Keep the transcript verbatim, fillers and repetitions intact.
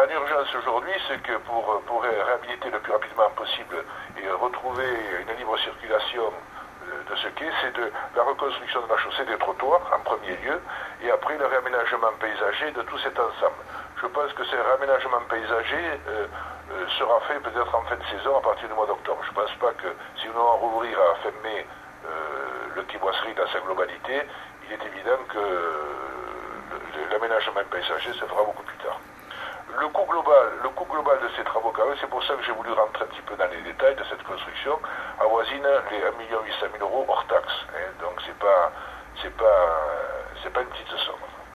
en urgence aujourd'hui, c'est que pour, pour réhabiliter le plus rapidement possible et retrouver une libre circulation de ce quai, c'est de la reconstruction de la chaussée des trottoirs en premier lieu, et après le réaménagement paysager de tout cet ensemble. Je pense que ce réaménagement paysager euh, euh, sera fait peut-être en fin de saison à partir du mois d'octobre. Je ne pense pas que si nous allons rouvrir à fin mai euh, le quai Boisserie dans sa globalité, il est évident que euh, l'aménagement paysager se fera beaucoup plus tard. Le coût global, le coût global de ces travaux carrés, c'est pour ça que j'ai voulu rentrer un petit peu dans les détails de cette construction, avoisine les un million huit cent mille euros hors taxes. Hein, donc c'est pas, c'est pas, c'est pas une petite somme.